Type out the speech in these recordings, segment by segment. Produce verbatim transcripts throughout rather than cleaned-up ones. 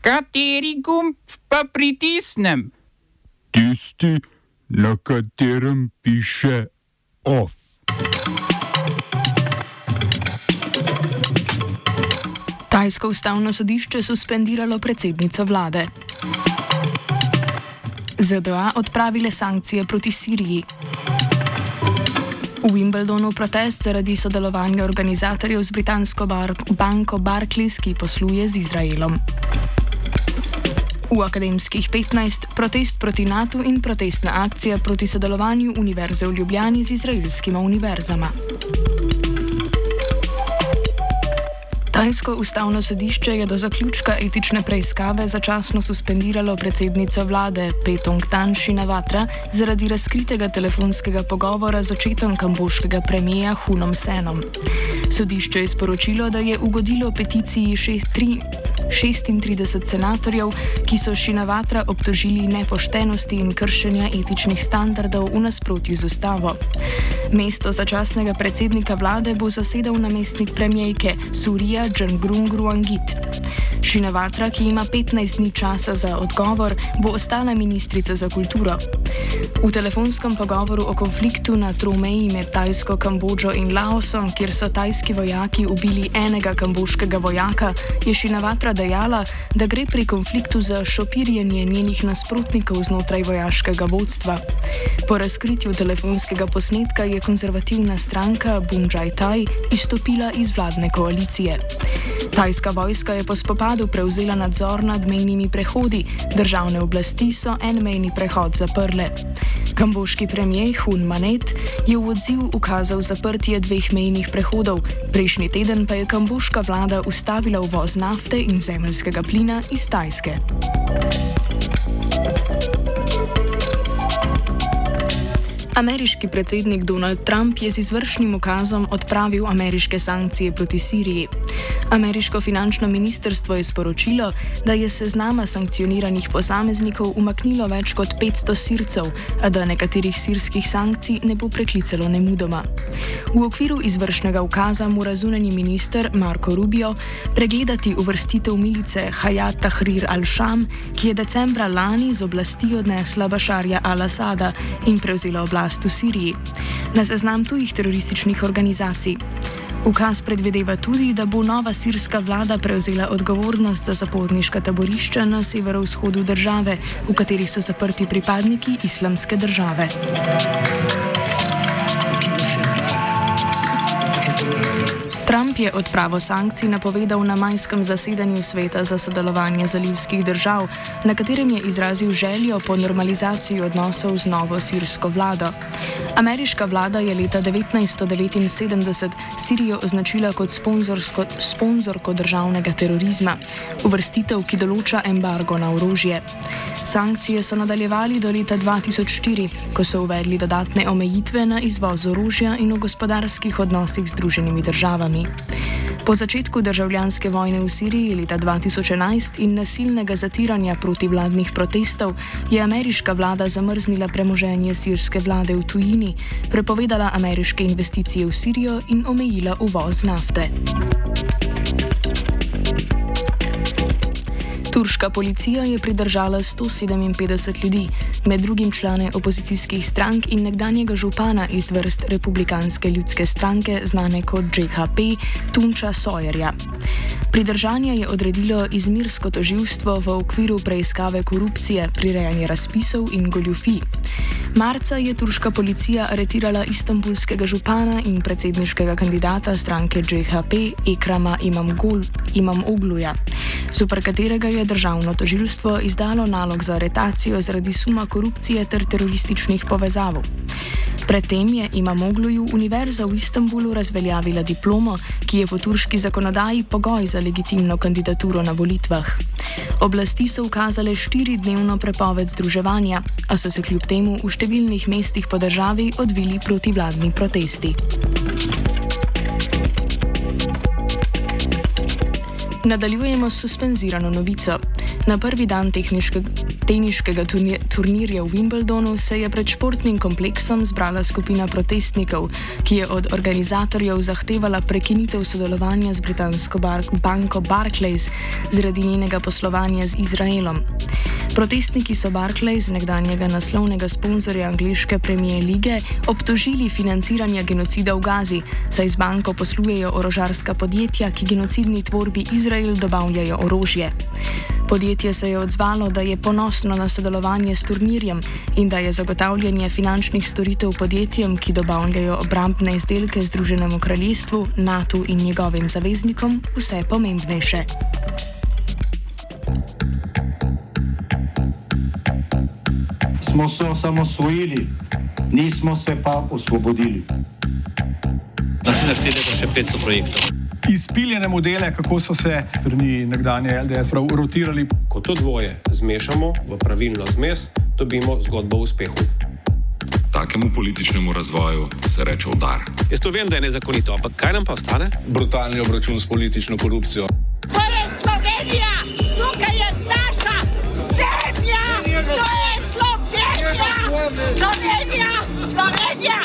Kateri gumb pa pritisnem? Tisti, na katerem piše OF. Tajsko ustavno sodišče suspendiralo predsednico vlade. Z D A odpravile sankcije proti Siriji. V Wimbledonu protest zaradi sodelovanja organizatorjev z britansko bar banko Barclays, ki posluje z Izraelom. V Akademskih petnajst protest proti NATO in protestna akcija proti sodelovanju Univerze v Ljubljani z izraelskima univerzama. Tajsko ustavno sodišče je do zaključka etične preiskave začasno suspendiralo predsednico vlade Paetongtarn Shinawatra zaradi razkritega telefonskega pogovora z očetom kamboškega premijeja Hunom Senom. Sodišče je sporočilo, da je ugodilo peticiji šestintrideset senatorjev, ki so Shinawatra obtožili nepoštenosti in kršenja etičnih standardov v nasprotju z ustavo. Mesto začasnega predsednika vlade bo zasedal namestnik premijejke Surya Džangrungruangit. Shinawatra, ki ima petnajst dni časa za odgovor, bo ostala ministrica za kulturo. V telefonskem pogovoru o konfliktu na tromeji med Tajsko, Kambodžo in Laosom, kjer so tajski vojaki ubili enega kamboškega vojaka, je Shinawatra dejala, da gre pri konfliktu za šopirjenje njenih nasprotnikov znotraj vojaškega vodstva. Po razkritju telefonskega posnetka je konzervativna stranka Bunjai Thai izstopila iz vladne koalicije. Tajska vojska je po spopadu prevzela nadzor nad mejnimi prehodi, državne oblasti so en mejni prehod zaprle. Kamboški premijer Hun Manet je v odziv ukazal zaprtje dveh mejnih prehodov, prejšnji teden pa je kamboška vlada ustavila uvoz nafte in zemeljskega plina iz Tajske. Ameriški predsednik Donald Trump je z izvršnim ukazom odpravil ameriške sankcije proti Siriji. Ameriško finančno ministrstvo je sporočilo, da je seznama sankcioniranih posameznikov umaknilo več kot petsto Sircev, a da nekaterih sirskih sankcij ne bo preklicalo nemudoma. V okviru izvršnega ukaza mora zunanji minister Marco Rubio pregledati uvrstitev milice Hayat Tahrir al-Sham, ki je decembra lani z oblasti odnesla Bašarja al-Asada in prevzela oblast v Siriji, na seznam tujih terorističnih organizacij. Ukaz predvideva tudi, da bo nova sirska vlada prevzela odgovornost za zaporniška taborišča na severovzhodu države, v katerih so zaprti pripadniki Islamske države. Trump je odpravo sankcij napovedal na majskem zasedanju Sveta za sodelovanje zalivskih držav, na katerem je izrazil željo po normalizaciji odnosov z novo sirsko vlado. Ameriška vlada je leta devetnajststo devetinsedemdeset Sirijo označila kot sponzorko državnega terorizma, uvrstitev, ki določa embargo na orožje. Sankcije so nadaljevali do leta dva tisoč štiri, ko so uvedli dodatne omejitve na izvoz orožja in v gospodarskih odnosih z Združenimi državami. Po začetku državljanske vojne v Siriji leta dva tisoč enajst in nasilnega zatiranja protivladnih protestov je ameriška vlada zamrznila premoženje sirske vlade v tujini, prepovedala ameriške investicije v Sirijo in omejila uvoz nafte. Turška policija je pridržala sto sedeminpetdeset ljudi, med drugim člane opozicijskih strank in nekdanjega župana iz vrst Republikanske ljudske stranke, znane kot J H P, Tunča Sawyerja. Pridržanje je odredilo izmirsko tožilstvo v okviru preiskave korupcije, prirejanja razpisov in goljufij. Marca je turška policija aretirala istanbulskega župana in predsedniškega kandidata stranke J H P Ekrama Imamogluja, zoper katerega je državno tožilstvo izdalo nalog za aretacijo zaradi suma korupcije ter terorističnih povezav. Predtem je Imamogluju univerza v Istanbulu razveljavila diplomo, ki je po turški zakonodaji pogoj za legitimno kandidaturo na volitvah. Oblasti so ukazale štiridnevno prepoved združevanja, a so se kljub temu v številnih mestih po državi odvili protivladni protesti. Nadaljujemo s suspenzirano novico. Na prvi dan teniškega turnirja v Wimbledonu se je pred športnim kompleksom zbrala skupina protestnikov, ki je od organizatorjev zahtevala prekinitev sodelovanja z britansko banko Barclays zaradi njenega poslovanja z Izraelom. Protestniki so Barclays, nekdanjega naslovnega sponzorja angleške Premier lige, obtožili financiranja genocida v Gazi, saj z banko poslujejo orožarska podjetja, ki genocidni tvorbi Izrael dobavljajo orožje. Podjetje se je odzvalo, da je ponosno na sodelovanje s turnirjem in da je zagotavljanje finančnih storitev podjetjem, ki dobavljajo obrambne izdelke Združenemu kraljestvu, NATO in njegovim zaveznikom, vse pomembnejše. Smo se osamosvojili, nismo se pa osvobodili. Naslednje število še petsto projektov. Izpiljene modele, kako so se strani nekdanje L D S rotirali. Ko to dvoje zmešamo v pravilno zmes, dobimo zgodbo o uspehu. Takemu političnemu razvoju se reče udar. Jaz to vem, da je nezakonito, ampak kaj nam pa ostane? Brutalni obračun s politično korupcijo. To je Slovenija! Tukaj je naša zemlja! To je Slovenija! Slovenija! Slovenija!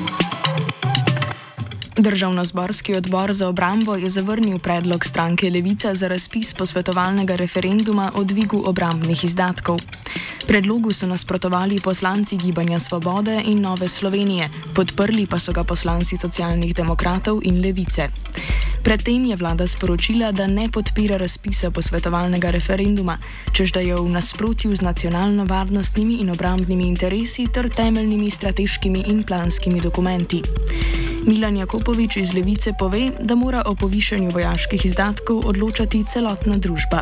Državnozborski odbor za obrambo je zavrnil predlog stranke Levica za razpis posvetovalnega referenduma o dvigu obrambnih izdatkov. Predlogu so nasprotovali poslanci Gibanja Svobode in Nove Slovenije, podprli pa so ga poslanci Socialnih demokratov in Levice. Predtem je vlada sporočila, da ne podpira razpisa posvetovalnega referenduma, čež da je v nasprotju z nacionalno-varnostnimi in obrambnimi interesi ter temeljnimi strateškimi in planskimi dokumenti. Milan Jakopovič iz Levice pove, da mora o povišanju vojaških izdatkov odločati celotna družba.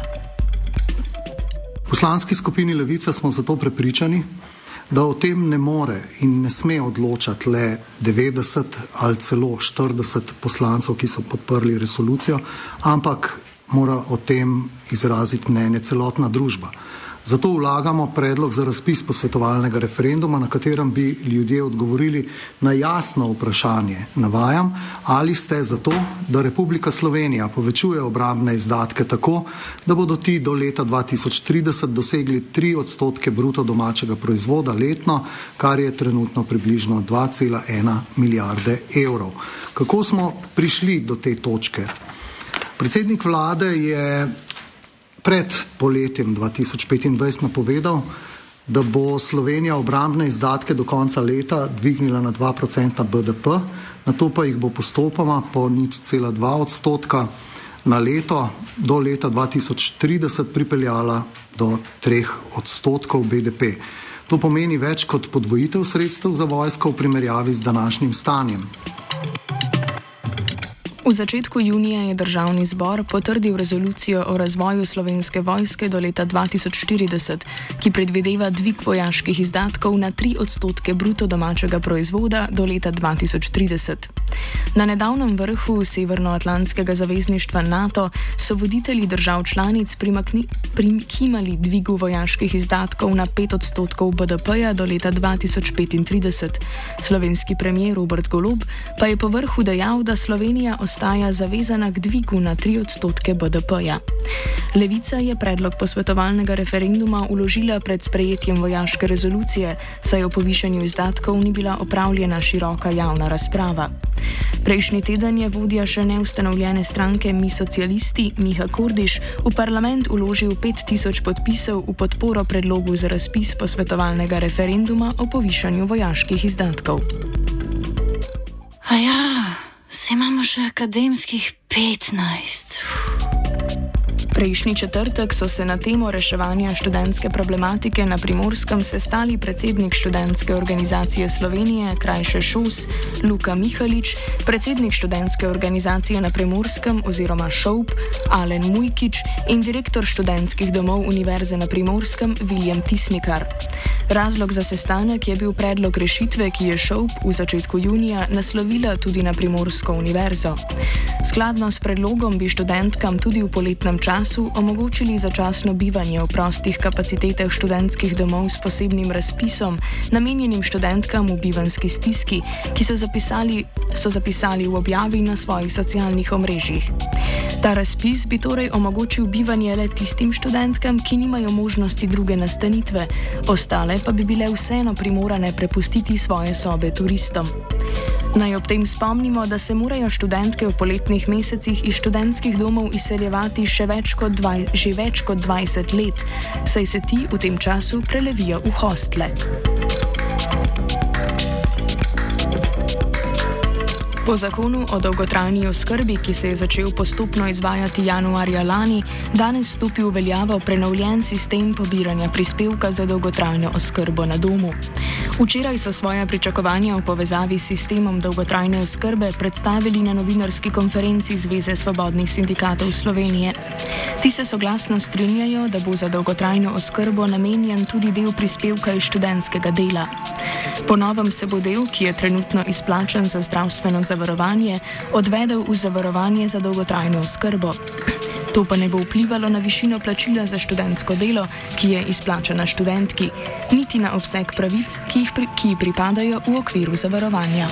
V poslanski skupini Levica smo zato prepričani, da o tem ne more in ne sme odločati le devetdeset ali celo štirideset poslancev, ki so podprli resolucijo, ampak mora o tem izraziti mnenje celotna družba. Zato vlagamo predlog za razpis posvetovalnega referenduma, na katerem bi ljudje odgovorili na jasno vprašanje. Navajam, ali ste za to, da Republika Slovenija povečuje obrambne izdatke tako, da bodo ti do leta dva tisoč trideset dosegli tri odstotke bruto domačega proizvoda letno, kar je trenutno približno dva cela ena milijarde evrov. Kako smo prišli do te točke? Predsednik vlade je pred poletjem dva tisoč petindvajset napovedal, da bo Slovenija obrambne izdatke do konca leta dvignila na dva procenta B D P, nato pa jih bo postopoma po nič cela dva odstotka na leto do leta dva tisoč trideset pripeljala do treh odstotkov B D P. To pomeni več kot podvojitev sredstev za vojsko v primerjavi z današnjim stanjem. V začetku junija je Državni zbor potrdil rezolucijo o razvoju Slovenske vojske do leta dva tisoč štirideset, ki predvideva dvig vojaških izdatkov na tri odstotke bruto domačega proizvoda do leta dva tisoč trideset. Na nedavnem vrhu Severnoatlantskega zavezništva NATO so voditelji držav članic primikimali dvigu vojaških izdatkov na pet odstotkov B D P-ja do leta dva tisoč petintrideset. Slovenski premier Robert Golob pa je po vrhu dejal, da Slovenija ostaja zavezana k dvigu na tri odstotke B D P-ja. Levica je predlog posvetovalnega referenduma vložila pred sprejetjem vojaške rezolucije, saj o povišanju izdatkov ni bila opravljena široka javna razprava. Prejšnji teden je vodja še neustanovljene stranke Mi socialisti Miha Kordiš v parlament vložil pet tisoč podpisov v podporo predlogu za razpis posvetovalnega referenduma o povišanju vojaških izdatkov. A ja, se imamo še akademskih petnajst. Prejšnji četrtek so se na temo reševanja študentske problematike na Primorskem sestali predsednik Študentske organizacije Slovenije, krajše ŠOS, Luka Mihalič, predsednik Študentske organizacije na Primorskem oziroma ŠOUP, Alen Mujkič in direktor študentskih domov Univerze na Primorskem, Viljem Tisnikar. Razlog za sestanek je bil predlog rešitve, ki je ŠOUP v začetku junija naslovila tudi na Primorsko univerzo. Skladno s predlogom bi študentkam tudi v poletnem času času omogočili začasno bivanje v prostih kapacitetah študentskih domov s posebnim razpisom, namenjenim študentkam v bivanski stiski, ki so zapisali, so zapisali v objavi na svojih socialnih omrežjih. Ta razpis bi torej omogočil bivanje le tistim študentkam, ki nimajo možnosti druge nastanitve, ostale pa bi bile vseeno primorane prepustiti svoje sobe turistom. Naj ob tem spomnimo, da se morajo študentke v poletnih mesecih iz študentskih domov izseljevati še več kot dvaj, že več kot dvajset let, saj se ti v tem času prelevijo v hostle. Po zakonu o dolgotrajni oskrbi, ki se je začel postopno izvajati januarja lani, danes stopi v veljavo prenovljen sistem pobiranja prispevka za dolgotrajno oskrbo na domu. Včeraj so svoja pričakovanja v povezavi s sistemom dolgotrajne oskrbe predstavili na novinarski konferenci Zveze svobodnih sindikatov Slovenije. Ti se soglasno strinjajo, da bo za dolgotrajno oskrbo namenjen tudi del prispevka iz študentskega dela. Po novem se bo del, ki je trenutno izplačan za zdravstveno zavarovanje, odvedel v zavarovanje za dolgotrajno oskrbo. To pa ne bo vplivalo na višino plačila za študentsko delo, ki je izplačana študentki, niti na obseg pravic, ki jih pri, ki pripadajo v okviru zavarovanja.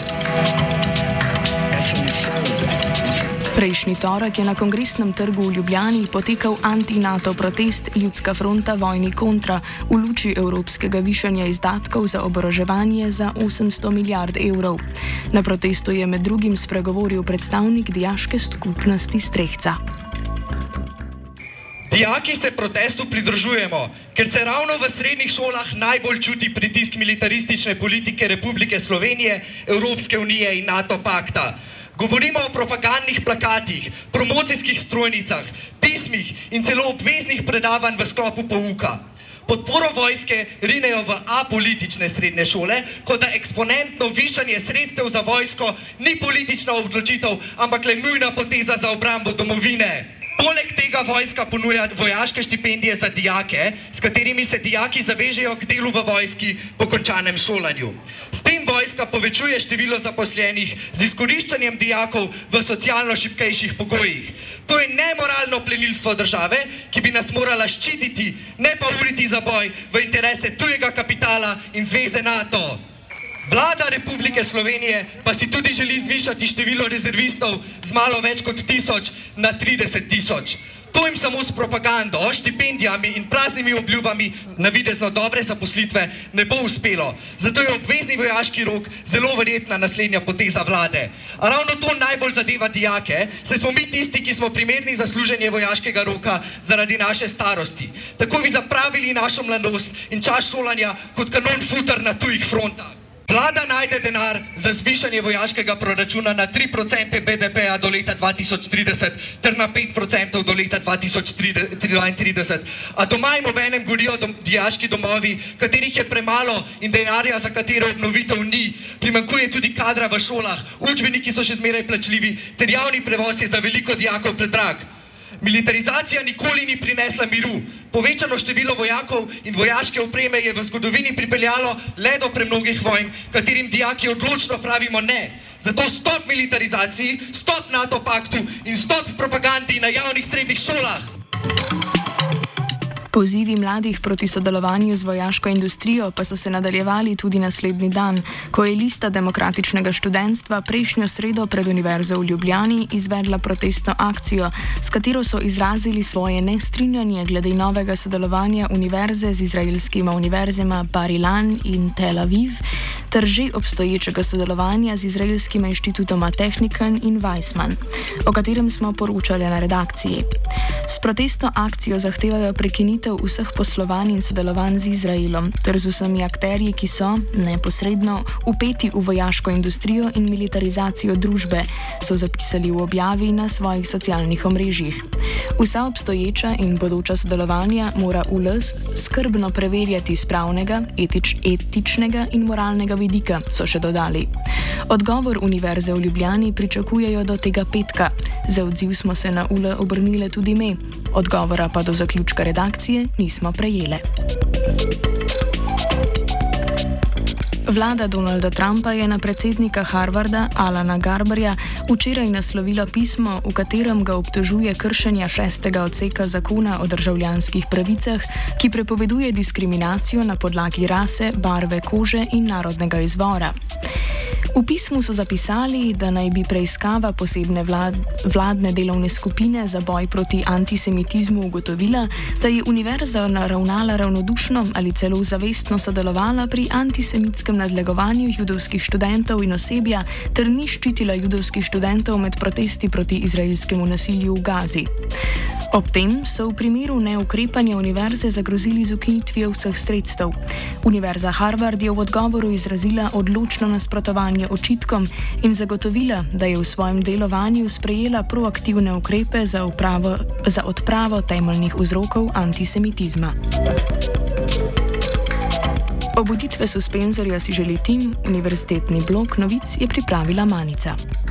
Prejšnji torek je na Kongresnem trgu v Ljubljani potekal anti-NATO protest Ljudska fronta vojni kontra v luči evropskega višanja izdatkov za oboroževanje za osemsto milijard evrov. Na protestu je med drugim spregovoril predstavnik dijaške skupnosti Strehca. Dijaki se protestu pridružujemo, ker se ravno v srednjih šolah najbolj čuti pritisk militaristične politike Republike Slovenije, Evropske unije in NATO pakta. Govorimo o propagandnih plakatih, promocijskih strojnicah, pismih in celo obveznih predavanj v sklopu pouka. Podporo vojske rinejo v apolitične srednje šole, kot da eksponentno višanje sredstev za vojsko ni politična odločitev, ampak le nujna poteza za obrambo domovine. Poleg tega vojska ponuja vojaške štipendije za dijake, s katerimi se dijaki zavežejo k delu v vojski po končanem šolanju. S tem vojska povečuje število zaposlenih z izkoriščanjem dijakov v socialno šibkejših pogojih. To je nemoralno plenilstvo države, ki bi nas morala ščititi, ne pa uriti za boj v interese tujega kapitala in zveze NATO. Vlada Republike Slovenije pa si tudi želi zvišati število rezervistov z malo več kot tisoč na trideset tisoč. To jim samo s propagando, štipendijami in praznimi obljubami navidezno dobre zaposlitve ne bo uspelo. Zato je obvezni vojaški rok zelo verjetna naslednja poteza vlade. A ravno to najbolj zadeva dijake, saj smo mi tisti, ki smo primerni za služenje vojaškega roka zaradi naše starosti. Tako bi zapravili našo mladost in čas šolanja kot kanon futer na tujih frontah. Vlada najde denar za zvišanje vojaškega proračuna na tri procente B D P-ja do leta dva tisoč trideset ter na pet procentov do leta dva tisoč dvaintrideset. A doma jim obenem gorijo dom, dijaški domovi, katerih je premalo in denarja, za katero obnovitev ni. Primanjkuje tudi kadra v šolah, učbeniki so še zmeraj plačljivi, ter javni prevoz je za veliko dijakov predrag. Militarizacija nikoli ni prinesla miru. Povečano število vojakov in vojaške opreme je v zgodovini pripeljalo le do premnogih vojn, katerim dijaki odločno pravimo ne. Zato stop militarizaciji, stop NATO paktu in stop propagandi na javnih srednjih šolah. Pozivi mladih proti sodelovanju z vojaško industrijo pa so se nadaljevali tudi naslednji dan, ko je lista demokratičnega študentstva prejšnjo sredo pred Univerzo v Ljubljani izvedla protestno akcijo, s katero so izrazili svoje nestrinjanje glede novega sodelovanja univerze z izraelskima univerzama Bar Ilan in Tel Aviv, ter že obstoječega sodelovanja z izraelskima inštitutoma Technikon in Weizmann, o katerem smo poročali na redakciji. S protestno akcijo zahtevajo prekinitev vseh poslovanj in sodelovanj z Izraelom ter z vsemi akterji, ki so neposredno vpeti v vojaško industrijo in militarizacijo družbe, so zapisali v objavi na svojih socialnih omrežjih. Vsa obstoječa in bodoča sodelovanja mora U L S skrbno preverjati z pravnega, etič, etičnega in moralnega vidika, so še dodali. Odgovor Univerze v Ljubljani pričakujejo do tega petka. Za odziv smo se na U L obrnile tudi mi. Odgovora pa do zaključka redakcije nismo prejele. Vlada Donalda Trumpa je na predsednika Harvarda Alana Garberja včeraj naslovila pismo, v katerem ga obtožuje kršenja šestega odseka zakona o državljanskih pravicah, ki prepoveduje diskriminacijo na podlagi rase, barve kože in narodnega izvora. V pismu so zapisali, da naj bi preiskava posebne vlad, vladne delovne skupine za boj proti antisemitizmu ugotovila, da je univerza ravnala ravnodušno ali celo zavestno sodelovala pri antisemitskem nadlegovanju judovskih študentov in osebja ter ni ščitila judovskih študentov med protesti proti izraelskemu nasilju v Gazi. Ob tem so v primeru neukrepanja univerze zagrozili z ukinitvijo vseh sredstev. Univerza Harvard je v odgovoru izrazila odločno nasprotovanje očitkom in zagotovila, da je v svojem delovanju sprejela proaktivne ukrepe za, upravo, za odpravo temeljnih vzrokov antisemitizma. Obuditve suspenzorja si želi tim, univerzitetni blok novic je pripravila Manica.